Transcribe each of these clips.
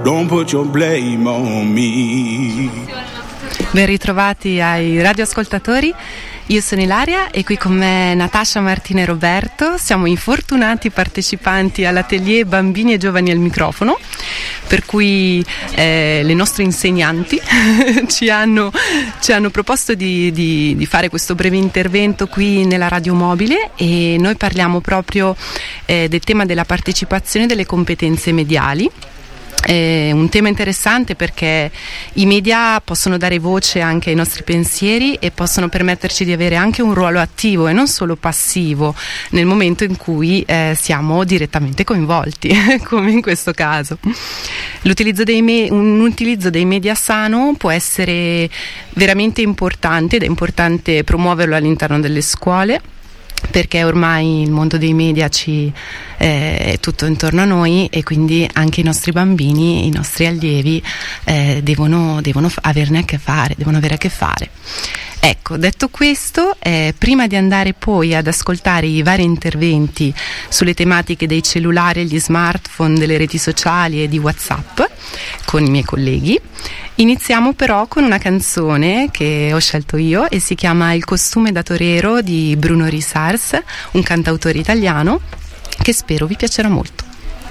Don't put your blame on me. Ben ritrovati ai radioascoltatori. Io sono Ilaria e qui con me Natascia, Martina e Roberto. Siamo infortunati partecipanti all'atelier Bambini e Giovani al Microfono, per cui le nostre insegnanti ci hanno proposto di fare questo breve intervento qui nella radio mobile, e noi parliamo proprio del tema della partecipazione e delle competenze mediali. È un tema interessante perché i media possono dare voce anche ai nostri pensieri e possono permetterci di avere anche un ruolo attivo e non solo passivo nel momento in cui siamo direttamente coinvolti, come in questo caso. Un utilizzo dei media sano può essere veramente importante, ed è importante promuoverlo all'interno delle scuole, perché ormai il mondo dei media è tutto intorno a noi, e quindi anche i nostri bambini, i nostri allievi devono averne a che fare, devono avere a che fare. Ecco, detto questo, prima di andare poi ad ascoltare i vari interventi sulle tematiche dei cellulari, gli smartphone, delle reti sociali e di WhatsApp con i miei colleghi, iniziamo però con una canzone che ho scelto io e si chiama Il costume da torero di Bruno Risars, un cantautore italiano che spero vi piacerà molto.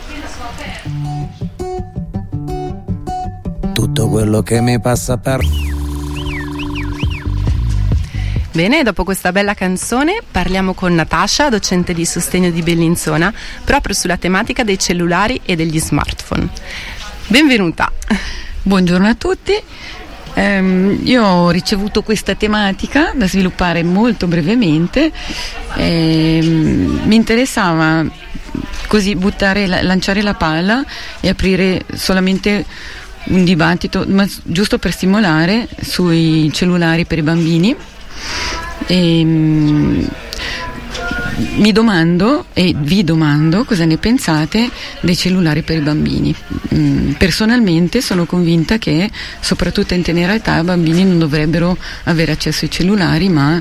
Tutto quello che mi passa per... Bene, dopo questa bella canzone parliamo con Natascia, docente di sostegno di Bellinzona, proprio sulla tematica dei cellulari e degli smartphone. Benvenuta. Buongiorno a tutti. Io ho ricevuto questa tematica da sviluppare molto brevemente. Mi interessava così lanciare la palla e aprire solamente un dibattito, ma giusto per stimolare, sui cellulari per i bambini. Mi domando e vi domando cosa ne pensate dei cellulari per i bambini. Personalmente sono convinta che soprattutto in tenera età i bambini non dovrebbero avere accesso ai cellulari, ma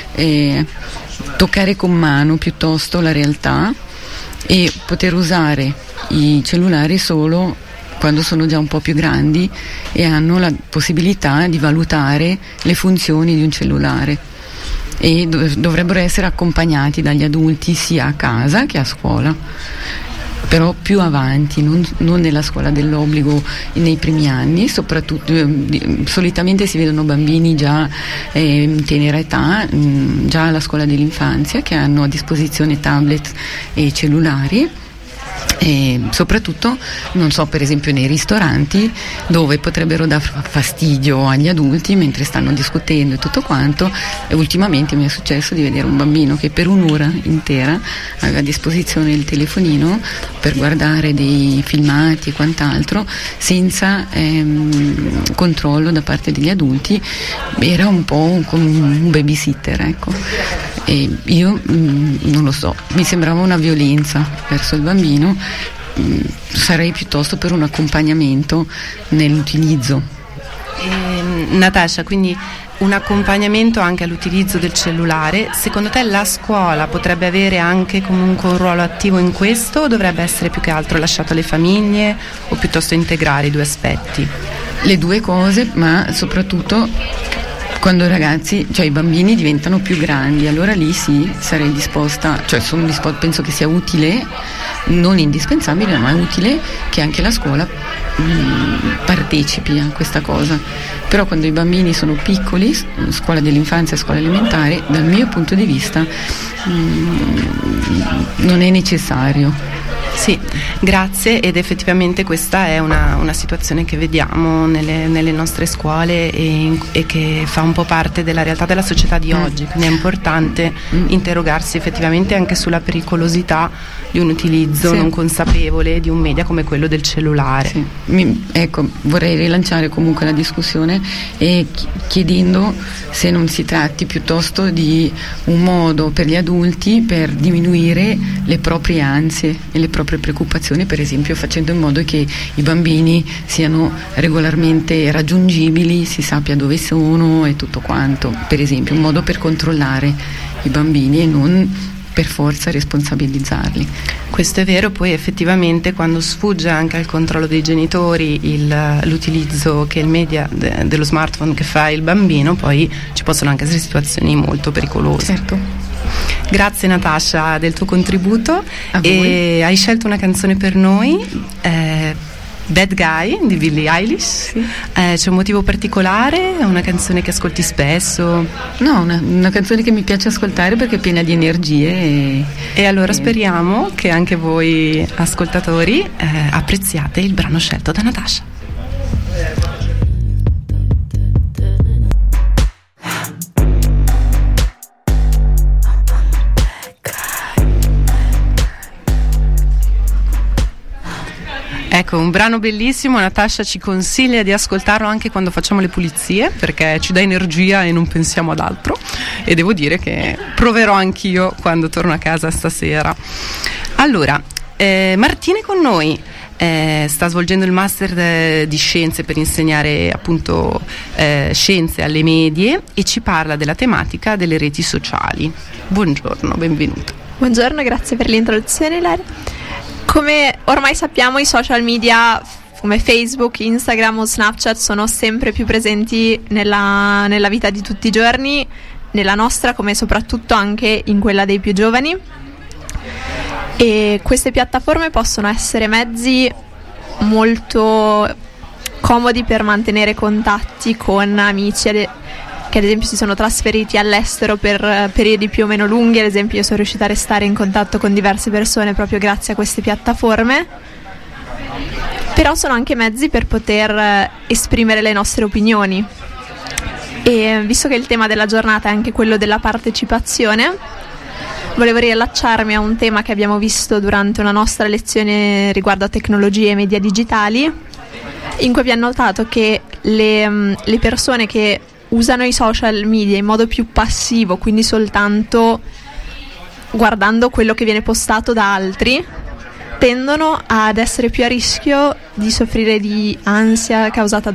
toccare con mano piuttosto la realtà e poter usare i cellulari solo quando sono già un po' più grandi e hanno la possibilità di valutare le funzioni di un cellulare, e dovrebbero essere accompagnati dagli adulti sia a casa che a scuola, però più avanti, non nella scuola dell'obbligo nei primi anni. Soprattutto solitamente si vedono bambini già in tenera età, già alla scuola dell'infanzia, che hanno a disposizione tablet e cellulari. E soprattutto, non so, per esempio nei ristoranti, dove potrebbero dar fastidio agli adulti mentre stanno discutendo e tutto quanto, e ultimamente mi è successo di vedere un bambino che per un'ora intera aveva a disposizione il telefonino per guardare dei filmati e quant'altro senza controllo da parte degli adulti. Era un po' come un babysitter, ecco. E io non lo so, mi sembrava una violenza verso il bambino. Sarei piuttosto per un accompagnamento nell'utilizzo. Natascia, quindi un accompagnamento anche all'utilizzo del cellulare. Secondo te la scuola potrebbe avere anche comunque un ruolo attivo in questo, o dovrebbe essere più che altro lasciato alle famiglie, o piuttosto integrare i due aspetti? Le due cose, ma soprattutto quando i bambini diventano più grandi, allora lì sì, sarei disposta, penso che sia utile, non indispensabile, ma è utile che anche la scuola partecipi a questa cosa. Però quando i bambini sono piccoli, scuola dell'infanzia, scuola elementare, dal mio punto di vista non è necessario. Sì, grazie, ed effettivamente questa è una situazione che vediamo nelle nostre scuole e che fa un po' parte della realtà della società di oggi, quindi è importante interrogarsi effettivamente anche sulla pericolosità di un utilizzo non consapevole di un media come quello del cellulare. Ecco, vorrei rilanciare comunque la discussione e chiedendo se non si tratti piuttosto di un modo per gli adulti per diminuire le proprie ansie e le proprie preoccupazioni, per esempio facendo in modo che i bambini siano regolarmente raggiungibili, si sappia dove sono e tutto quanto, per esempio un modo per controllare i bambini e non per forza responsabilizzarli. Questo è vero, poi effettivamente quando sfugge anche al controllo dei genitori l'utilizzo che il media dello smartphone che fa il bambino, poi ci possono anche essere situazioni molto pericolose. Certo. Grazie Natasha del tuo contributo. A voi. E hai scelto una canzone per noi, Bad Guy di Billie Eilish. Sì. C'è un motivo particolare? È una canzone che ascolti spesso? No, una canzone che mi piace ascoltare perché è piena di energie e allora speriamo che anche voi ascoltatori apprezziate il brano scelto da Natasha. Ecco, un brano bellissimo. Natasha ci consiglia di ascoltarlo anche quando facciamo le pulizie, perché ci dà energia e non pensiamo ad altro, e devo dire che proverò anch'io quando torno a casa stasera. Allora, Martina è con noi, sta svolgendo il master di scienze per insegnare appunto scienze alle medie e ci parla della tematica delle reti sociali. Buongiorno, benvenuta. Buongiorno, grazie per l'introduzione, Ilaria. Come ormai sappiamo, i social media come Facebook, Instagram o Snapchat sono sempre più presenti nella vita di tutti i giorni, nella nostra come soprattutto anche in quella dei più giovani, e queste piattaforme possono essere mezzi molto comodi per mantenere contatti con amici che ad esempio si sono trasferiti all'estero per periodi più o meno lunghi. Ad esempio io sono riuscita a restare in contatto con diverse persone proprio grazie a queste piattaforme, però sono anche mezzi per poter esprimere le nostre opinioni, e visto che il tema della giornata è anche quello della partecipazione, volevo riallacciarmi a un tema che abbiamo visto durante una nostra lezione riguardo a tecnologie e media digitali, in cui abbiamo notato che le persone che usano i social media in modo più passivo, quindi soltanto guardando quello che viene postato da altri, tendono ad essere più a rischio di soffrire di ansia causata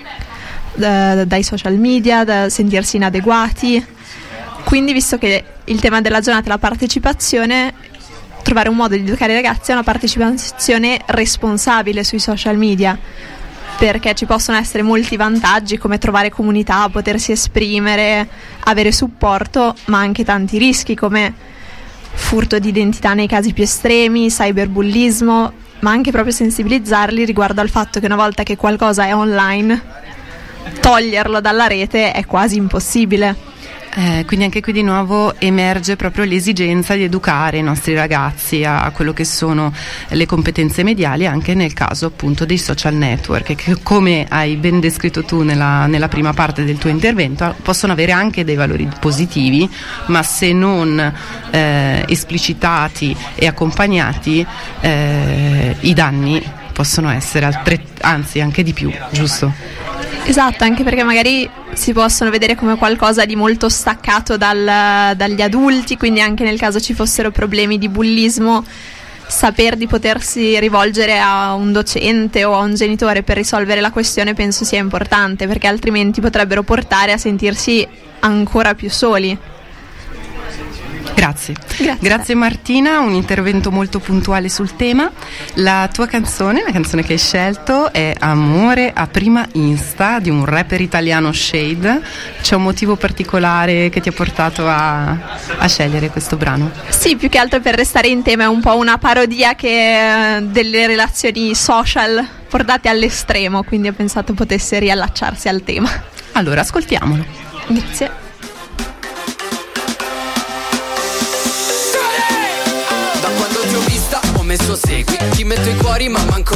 dai social media, da sentirsi inadeguati. Quindi, visto che il tema della giornata è la partecipazione, trovare un modo di educare i ragazzi a una partecipazione responsabile sui social media, perché ci possono essere molti vantaggi come trovare comunità, potersi esprimere, avere supporto, ma anche tanti rischi come furto di identità nei casi più estremi, cyberbullismo, ma anche proprio sensibilizzarli riguardo al fatto che una volta che qualcosa è online, toglierlo dalla rete è quasi impossibile. Quindi anche qui di nuovo emerge proprio l'esigenza di educare i nostri ragazzi a quello che sono le competenze mediali, anche nel caso appunto dei social network, che come hai ben descritto tu nella prima parte del tuo intervento possono avere anche dei valori positivi, ma se non esplicitati e accompagnati i danni possono essere anzi anche di più, giusto? Esatto, anche perché magari si possono vedere come qualcosa di molto staccato dagli adulti, quindi anche nel caso ci fossero problemi di bullismo, saper di potersi rivolgere a un docente o a un genitore per risolvere la questione penso sia importante, perché altrimenti potrebbero portare a sentirsi ancora più soli. Grazie Martina, un intervento molto puntuale sul tema. La tua canzone, la canzone che hai scelto è Amore a prima Insta di un rapper italiano, Shade. C'è un motivo particolare che ti ha portato a scegliere questo brano? Sì, più che altro per restare in tema, è un po' una parodia delle relazioni social portate all'estremo, quindi ho pensato potesse riallacciarsi al tema. Allora ascoltiamolo. Grazie. Messo segui, ti metto i cuori ma manco.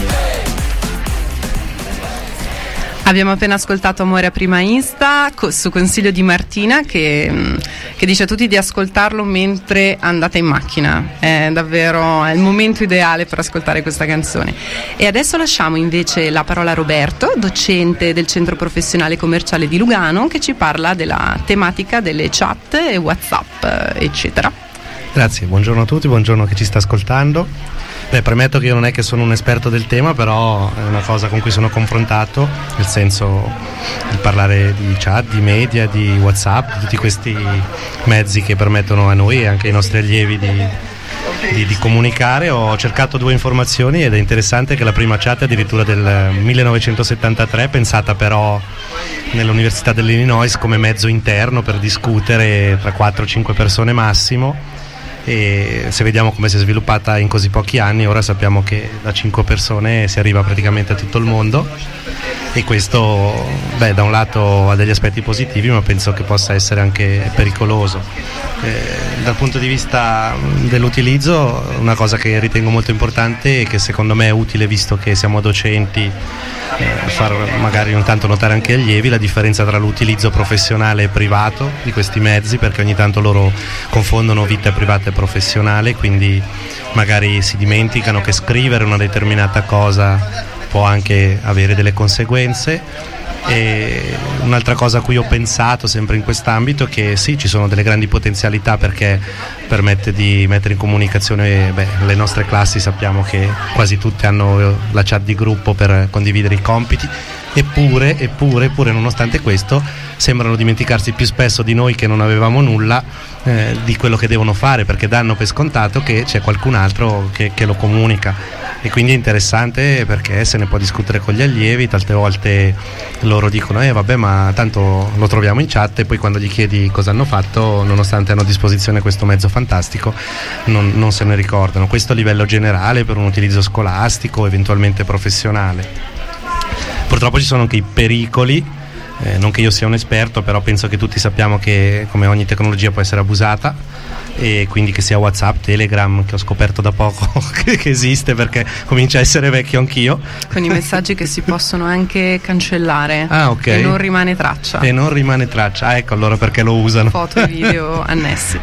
Abbiamo appena ascoltato Amore a prima Insta su consiglio di Martina che dice a tutti di ascoltarlo mentre andate in macchina. È davvero il momento ideale per ascoltare questa canzone. E adesso lasciamo invece la parola a Roberto, docente del Centro Professionale Commerciale di Lugano, che ci parla della tematica delle chat e WhatsApp, eccetera. Grazie, buongiorno a tutti, buongiorno a chi ci sta ascoltando. Premetto che io non è che sono un esperto del tema, però è una cosa con cui sono confrontato, nel senso di parlare di chat, di media, di WhatsApp, di tutti questi mezzi che permettono a noi e anche ai nostri allievi di comunicare. Ho cercato 2 informazioni ed è interessante che la prima chat è addirittura del 1973, pensata però nell'Università dell'Illinois come mezzo interno per discutere tra 4-5 persone massimo, e se vediamo come si è sviluppata in così pochi anni, ora sappiamo che da 5 persone si arriva praticamente a tutto il mondo, e questo da un lato ha degli aspetti positivi, ma penso che possa essere anche pericoloso. Dal punto di vista dell'utilizzo, una cosa che ritengo molto importante e che secondo me è utile, visto che siamo docenti, far magari ogni tanto notare anche agli allievi la differenza tra l'utilizzo professionale e privato di questi mezzi, perché ogni tanto loro confondono vita privata e professionale, quindi magari si dimenticano che scrivere una determinata cosa può anche avere delle conseguenze. E un'altra cosa a cui ho pensato sempre in quest'ambito è che sì, ci sono delle grandi potenzialità, perché permette di mettere in comunicazione le nostre classi. Sappiamo che quasi tutte hanno la chat di gruppo per condividere i compiti, eppure nonostante questo sembrano dimenticarsi più spesso di noi che non avevamo nulla di quello che devono fare, perché danno per scontato che c'è qualcun altro che lo comunica. E quindi è interessante perché se ne può discutere con gli allievi. Tante volte loro dicono vabbè, ma tanto lo troviamo in chat, e poi quando gli chiedi cosa hanno fatto, nonostante hanno a disposizione questo mezzo fantastico, non se ne ricordano. Questo a livello generale per un utilizzo scolastico, eventualmente professionale. Purtroppo ci sono anche i pericoli, non che io sia un esperto, però penso che tutti sappiamo che come ogni tecnologia può essere abusata, e quindi che sia WhatsApp, Telegram, che ho scoperto da poco che esiste, perché comincia a essere vecchio anch'io, con i messaggi che si possono anche cancellare. Okay. E non rimane traccia. Ecco allora perché lo usano. Foto e video annessi.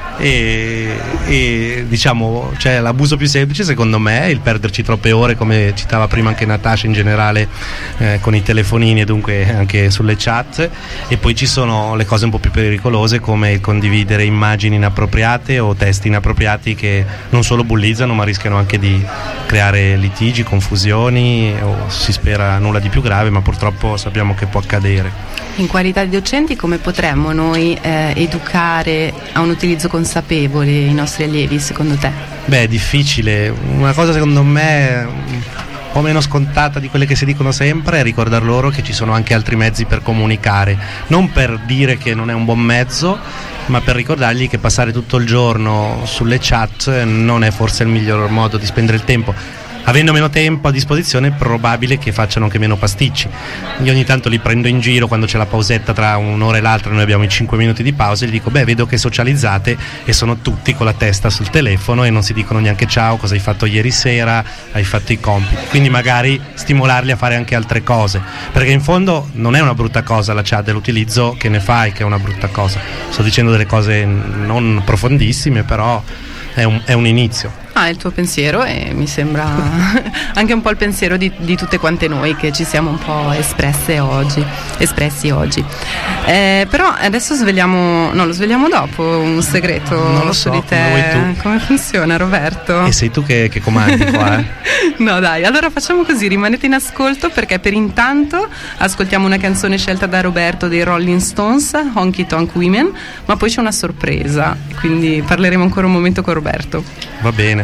E diciamo, cioè, l'abuso più semplice secondo me è il perderci troppe ore, come citava prima anche Natasha, in generale con i telefonini e dunque anche sulle chat. E poi ci sono le cose un po' più pericolose, come il condividere immagini inappropriate o testi inappropriati che non solo bullizzano, ma rischiano anche di creare litigi, confusioni, o si spera nulla di più grave, ma purtroppo sappiamo che può accadere. In qualità di docenti, come potremmo noi educare a un utilizzo consapevole i nostri allievi, secondo te? È difficile. Una cosa secondo me un po' meno scontata di quelle che si dicono sempre è ricordar loro che ci sono anche altri mezzi per comunicare, non per dire che non è un buon mezzo, ma per ricordargli che passare tutto il giorno sulle chat non è forse il miglior modo di spendere il tempo. Avendo meno tempo a disposizione è probabile che facciano anche meno pasticci. Io ogni tanto li prendo in giro quando c'è la pausetta tra un'ora e l'altra, noi abbiamo i 5 minuti di pausa, e gli dico vedo che socializzate, e sono tutti con la testa sul telefono e non si dicono neanche ciao, cosa hai fatto ieri sera, hai fatto i compiti. Quindi magari stimolarli a fare anche altre cose, perché in fondo non è una brutta cosa la chat, è l'utilizzo che ne fai che è una brutta cosa. Sto dicendo delle cose non profondissime, però è un inizio. È il tuo pensiero, e mi sembra anche un po' il pensiero di tutte quante noi che ci siamo un po' espressi oggi. Però adesso lo sveliamo dopo un segreto. Non lo so, di te. come vuoi tu. Come funziona, Roberto? E sei tu che comandi qua, No dai, allora facciamo così, rimanete in ascolto, perché per intanto ascoltiamo una canzone scelta da Roberto dei Rolling Stones, Honky Tonk Women, ma poi c'è una sorpresa, quindi parleremo ancora un momento con Roberto. Va bene.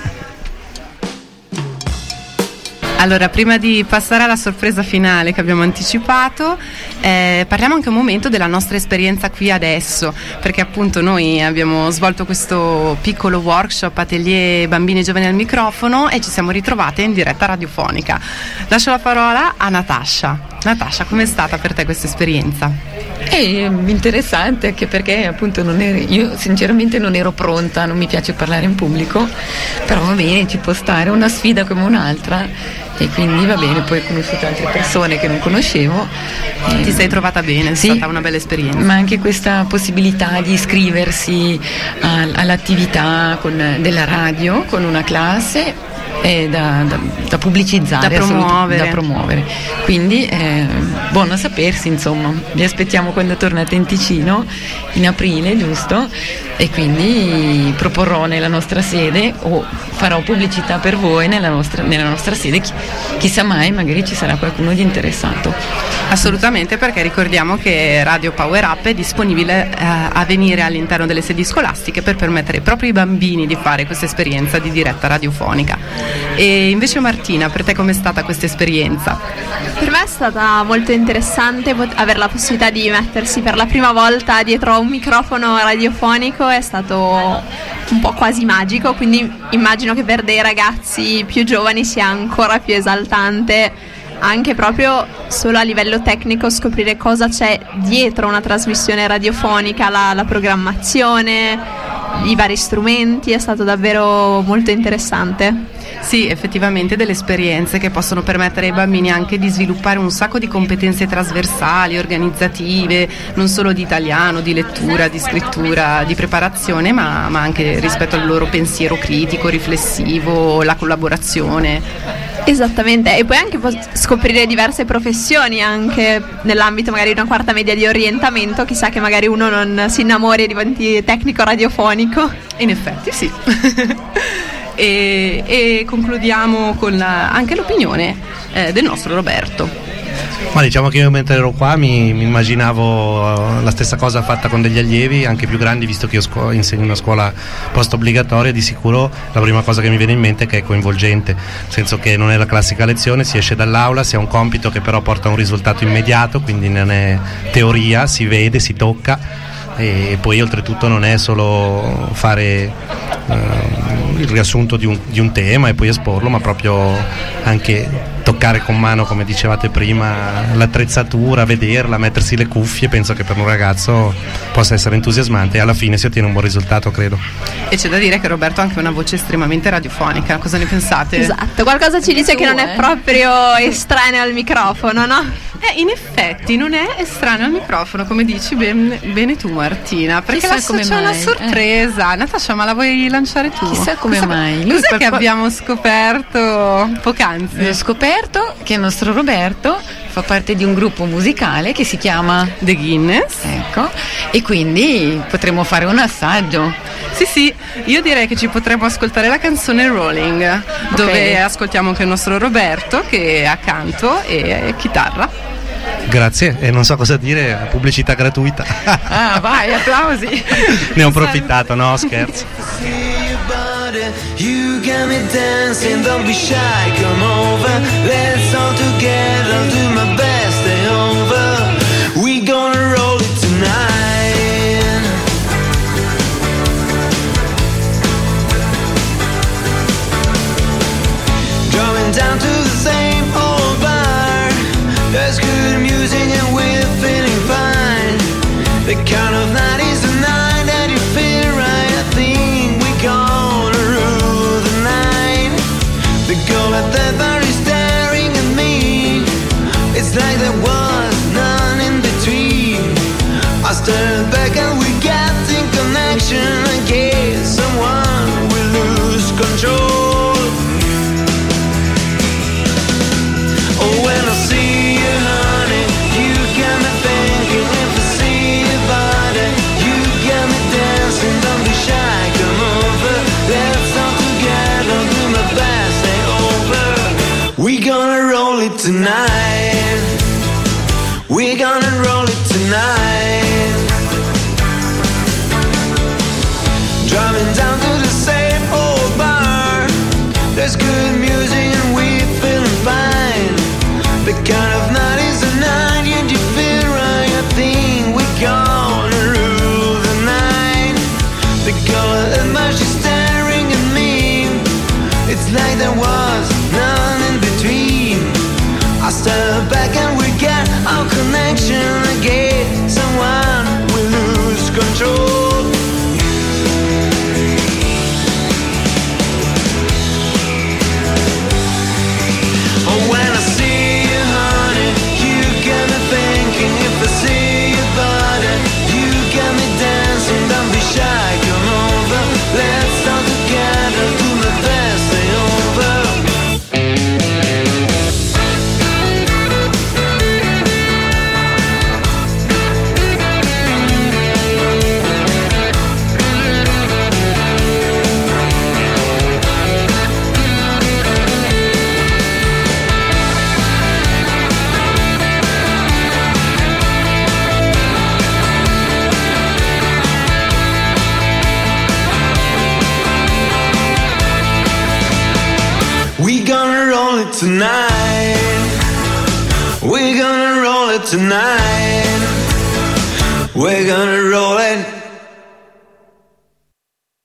Allora, prima di passare alla sorpresa finale che abbiamo anticipato, parliamo anche un momento della nostra esperienza qui adesso, perché appunto noi abbiamo svolto questo piccolo workshop atelier bambini e giovani al microfono e ci siamo ritrovate in diretta radiofonica. Lascio la parola a Natasha. Natasha, com'è stata per te questa esperienza? È interessante, anche perché appunto io sinceramente non ero pronta, non mi piace parlare in pubblico, però va bene, ci può stare, una sfida come un'altra, e quindi va bene. Poi ho conosciuto altre persone che non conoscevo. Ti sei trovata bene? Sì, è stata una bella esperienza. Ma anche questa possibilità di iscriversi all'attività della radio con una classe da pubblicizzare, da promuovere. Quindi buono sapersi, insomma. Vi aspettiamo quando tornate in Ticino in aprile, giusto? E quindi proporrò nella nostra sede o farò pubblicità per voi nella nostra sede, chissà mai, magari ci sarà qualcuno di interessato. Assolutamente, perché ricordiamo che Radio Power Up è disponibile a venire all'interno delle sedi scolastiche per permettere proprio ai bambini di fare questa esperienza di diretta radiofonica. E invece Martina, per te com'è stata questa esperienza? Per me è stata molto interessante avere la possibilità di mettersi per la prima volta dietro a un microfono radiofonico, è stato un po' quasi magico, quindi immagino che per dei ragazzi più giovani sia ancora più esaltante, anche proprio solo a livello tecnico, scoprire cosa c'è dietro una trasmissione radiofonica, la programmazione, i vari strumenti, è stato davvero molto interessante. Sì, effettivamente delle esperienze che possono permettere ai bambini anche di sviluppare un sacco di competenze trasversali, organizzative, non solo di italiano, di lettura, di scrittura, di preparazione, ma anche rispetto al loro pensiero critico, riflessivo, la collaborazione. Esattamente, e poi anche scoprire diverse professioni anche nell'ambito magari di una quarta media di orientamento, chissà che magari uno non si innamori e diventi tecnico radiofonico. In effetti sì. E concludiamo con anche l'opinione del nostro Roberto. Ma diciamo che io mentre ero qua mi immaginavo la stessa cosa fatta con degli allievi anche più grandi, visto che io insegno in una scuola post obbligatoria. Di sicuro la prima cosa che mi viene in mente è che è coinvolgente, nel senso che non è la classica lezione, si esce dall'aula, si ha un compito che però porta a un risultato immediato, quindi non è teoria, si vede, si tocca, e poi oltretutto non è solo fare il riassunto di un tema e poi esporlo, ma proprio anche toccare con mano, come dicevate prima, l'attrezzatura, vederla, mettersi le cuffie. Penso che per un ragazzo possa essere entusiasmante e alla fine si ottiene un buon risultato, credo. E c'è da dire che Roberto ha anche una voce estremamente radiofonica, cosa ne pensate? Esatto, qualcosa ci dice che non è proprio estraneo al microfono, no? In effetti non è estraneo al microfono, come dici bene tu Martina, perché c'è una sorpresa. Natascia, ma la vuoi lanciare tu? Chissà come mai. Cos'è che abbiamo scoperto poc'anzi? Ho scoperto che il nostro Roberto fa parte di un gruppo musicale che si chiama The Guinness. Ecco, e quindi potremo fare un assaggio. Sì, io direi che ci potremmo ascoltare la canzone Rolling, dove ascoltiamo anche il nostro Roberto che è accanto e chitarra. Grazie, e non so cosa dire, pubblicità gratuita. Ah, vai, applausi. Ne ho approfittato, no, scherzo. You got me dancing, don't be shy, come over. Let's all together do my best, stay over. We gonna roll it tonight. Driving down to the same old bar. There's good music and we're feeling fine. The kind of night is the night that you feel right. I think we gonna rule the night. The girl at the bar is staring at me. It's like there was none in between. I stare back and we get in connection. In case someone will lose control. Oh, when I see you, honey, you got me thinking. If I see your body, you got me dancing. Don't be shy, come over. Let's all together do my best, stay over. We gonna roll it tonight. We gonna roll it tonight. Driving down to the same old bar. There's good music and we feeling fine. The kind of night is the night and you feel right. I think we gonna rule the night. The girl at the bar, she's staring at me. It's like there was none in between. I step back and we get our connection again. Someone will lose control. Oh, when I see you, honey, you got me thinking. If I see your body, you got me dancing. Don't be shy, come over. Let's start together, do my best, stay over. it tonight. We're gonna roll it tonight. We're gonna roll it.